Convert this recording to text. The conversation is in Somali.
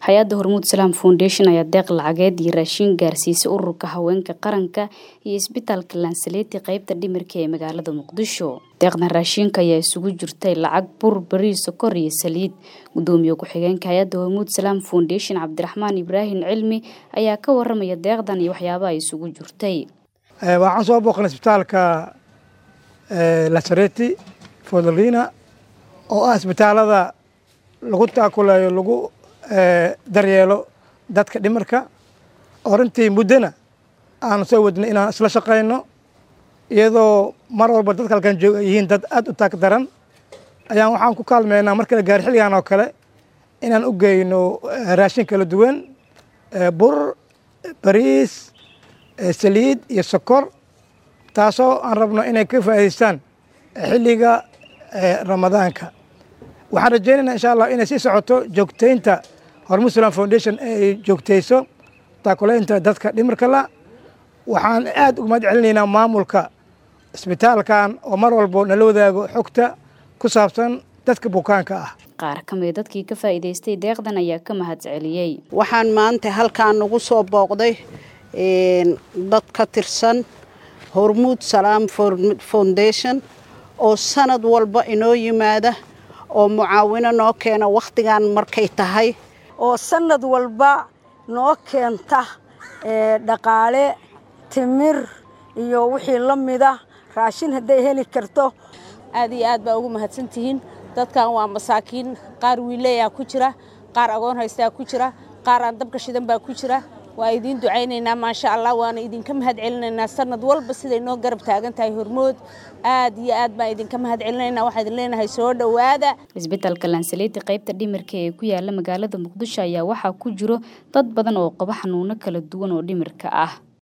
Hay'adda Hormuud Salaam Foundation ayaa deeq lacageed iyo raashin gaarsiisay ururka haweenka qaranka iyo isbitaalka Lansalete qaybta dhimirka ee magaalada Muqdisho. Deeqdan raashinka ayaa isugu jirtay lacag bur, bariis, sokor iyo saliid. Gudoomiye ku-xigeenka Hay'adda Hormuud Salaam Foundation Cabdiraxmaan Ibraahin Cilmi ayaa ka waramaya deeqdan iyo waxyaabaha ay isugu jirtay. Waxaan soo booqnay isbitaalka Lansalete Fodolina oo isbitaalada lagu taakulayo lagu daryeelo dadka dhimirka orintii muddana aan soo wadnay inaan isla shaqeyno iyadoo mar walba dadka halkan jooga yihiin dad aad u taag daran ayaan waxaan ku kaalmeynaa marka la gaar xilligan oo kale inaan u geyno raashin kala duwan bur, bariis, saliid iyo sokor taasoo aan rabno inay ka faa'iideystaan xilliga Ramadaanka. waxaan rajaynaynaa insha Allah inay sii socoto joogteynta Hormuud Salaam Foundation ay joogteyso taakulaynta dadka dhimirka la. waxaan aad uga mahadcelinaynaa maamulka isbitaalkan oo mar walba nala wadaago xogta ku saabsan dadka bukaanka ah. Qaar ka mid dadkii ka faa'iideystay deeqdan ayaa ka mahadceliyay. Waxaan maanta halkaan ugu soo booqday dad ka tirsan Hormuud Salaam Foundation oo sanad walba inoo yimaada oo mucaawino noo keena waqtigan markay tahay oo sanad walba noo keenta dhaqaale timir iyo wixii la mid ah raashin haday heli karto. aad iyo aad baa ugu mahadsantihiin. dadkan waa masaakiin, qaar wiileeyaa ku jira, qaar agoon haystaa ku jira, qaar aan dabka shidan baa ku jira. waa idin ducaynaynaa maasha Allah, waana idinka mahadcelinaynaa sanad walba siday noo garab taagan tahay Hormuud. aad iyo aad baa idinka mahadcelinaynaa. waxaan idin leenahay soo dhawaada. Isbitaalka Lansalete qaybta dhimirka ee ku yaala magaalada Muqdisho ayaa waxa ku jiro dad badan oo qaba xanuuno kala duwan oo dhimirka ah.